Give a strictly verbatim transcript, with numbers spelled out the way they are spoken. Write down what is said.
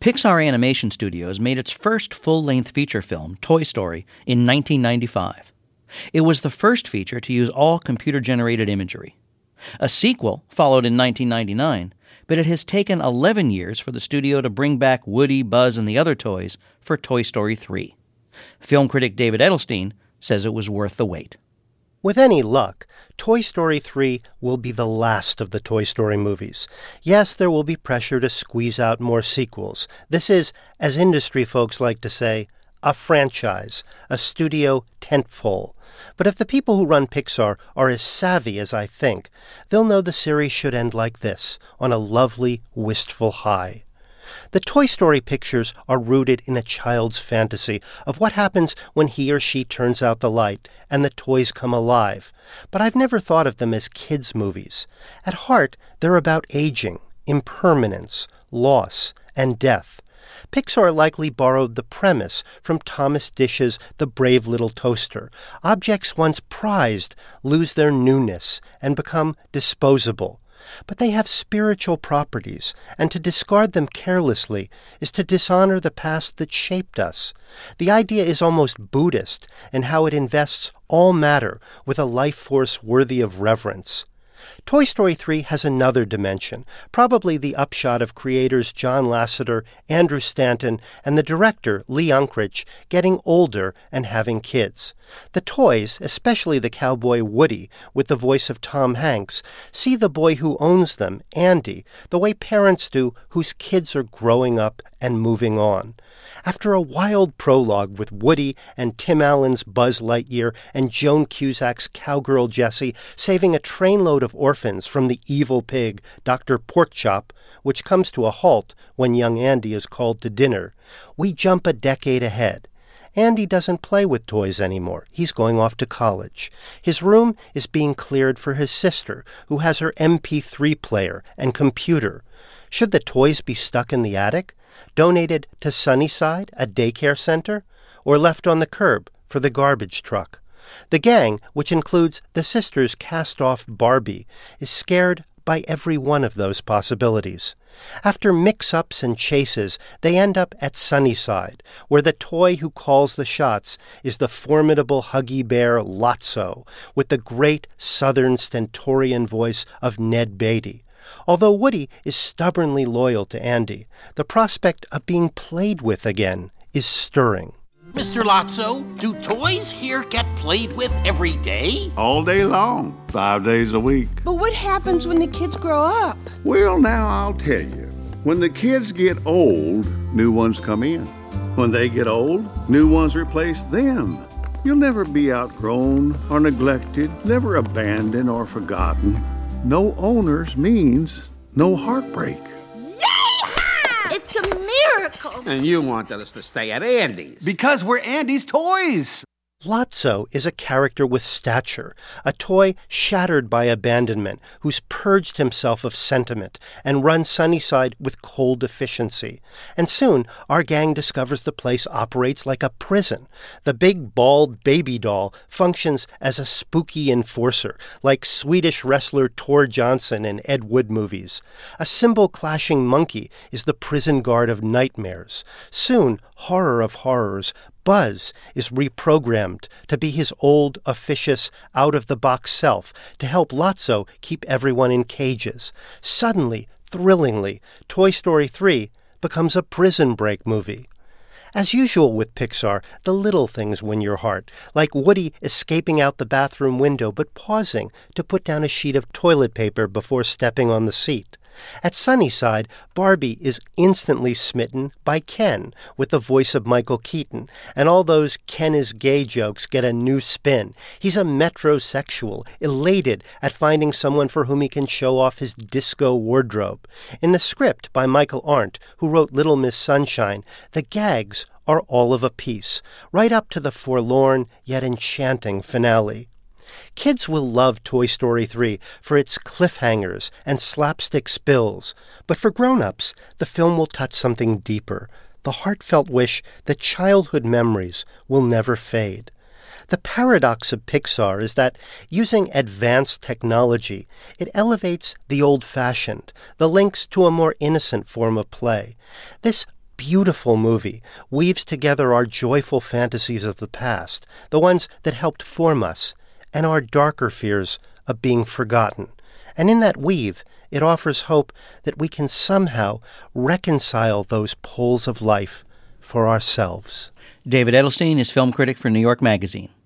Pixar Animation Studios made its first full-length feature film, Toy Story, in nineteen ninety-five. It was the first feature to use all computer-generated imagery. A sequel followed in nineteen ninety-nine, but it has taken eleven years for the studio to bring back Woody, Buzz, and the other toys for Toy Story three. Film critic David Edelstein says it was worth the wait. With any luck, Toy Story three will be the last of the Toy Story movies. Yes, there will be pressure to squeeze out more sequels. This is, as industry folks like to say, a franchise, a studio tentpole. But if the people who run Pixar are as savvy as I think, they'll know the series should end like this, on a lovely, wistful high. The Toy Story pictures are rooted in a child's fantasy of what happens when he or she turns out the light and the toys come alive. But I've never thought of them as kids' movies. At heart, they're about aging, impermanence, loss, and death. Pixar likely borrowed the premise from Thomas Dish's The Brave Little Toaster. Objects once prized lose their newness and become disposable. But they have spiritual properties, and to discard them carelessly is to dishonor the past that shaped us. The idea is almost Buddhist in how it invests all matter with a life force worthy of reverence. Toy Story three has another dimension, probably the upshot of creators John Lasseter, Andrew Stanton, and the director Lee Unkrich getting older and having kids. The toys, especially the cowboy Woody, with the voice of Tom Hanks, see the boy who owns them, Andy, the way parents do whose kids are growing up and moving on. After a wild prologue with Woody and Tim Allen's Buzz Lightyear and Joan Cusack's cowgirl Jessie saving a trainload of orphans from the evil pig, Doctor Porkchop, which comes to a halt when young Andy is called to dinner, we jump a decade ahead. Andy doesn't play with toys anymore. He's going off to college. His room is being cleared for his sister, who has her M P three player and computer. Should the toys be stuck in the attic, donated to Sunnyside, a daycare center, or left on the curb for the garbage truck? The gang, which includes the sisters' cast-off Barbie, is scared by every one of those possibilities. After mix-ups and chases, they end up at Sunnyside, where the toy who calls the shots is the formidable Huggy Bear Lotso, with the great southern stentorian voice of Ned Beatty. Although Woody is stubbornly loyal to Andy, the prospect of being played with again is stirring. Mister Lotso, do toys here get played with every day? All day long, five days a week. But what happens when the kids grow up? Well, now I'll tell you. When the kids get old, new ones come in. When they get old, new ones replace them. You'll never be outgrown or neglected, never abandoned or forgotten. No owners means no heartbreak. It's a miracle. And you wanted us to stay at Andy's. Because we're Andy's toys. Lotso is a character with stature, a toy shattered by abandonment, who's purged himself of sentiment and runs Sunnyside with cold efficiency. And soon, our gang discovers the place operates like a prison. The big, bald baby doll functions as a spooky enforcer, like Swedish wrestler Tor Johnson in Ed Wood movies. A cymbal-clashing monkey is the prison guard of nightmares. Soon, horror of horrors, Buzz is reprogrammed to be his old, officious, out-of-the-box self to help Lotso keep everyone in cages. Suddenly, thrillingly, Toy Story three becomes a prison break movie. As usual with Pixar, the little things win your heart, like Woody escaping out the bathroom window but pausing to put down a sheet of toilet paper before stepping on the seat. At Sunnyside, Barbie is instantly smitten by Ken with the voice of Michael Keaton, and all those Ken is gay jokes get a new spin. He's a metrosexual, elated at finding someone for whom he can show off his disco wardrobe. In the script by Michael Arndt, who wrote Little Miss Sunshine, the gags are all of a piece, right up to the forlorn yet enchanting finale. Kids will love Toy Story three for its cliffhangers and slapstick spills, but for grown-ups, the film will touch something deeper, the heartfelt wish that childhood memories will never fade. The paradox of Pixar is that, using advanced technology, it elevates the old-fashioned, the links to a more innocent form of play. This beautiful movie weaves together our joyful fantasies of the past, the ones that helped form us, and our darker fears of being forgotten. And in that weave, it offers hope that we can somehow reconcile those poles of life for ourselves. David Edelstein is film critic for New York Magazine.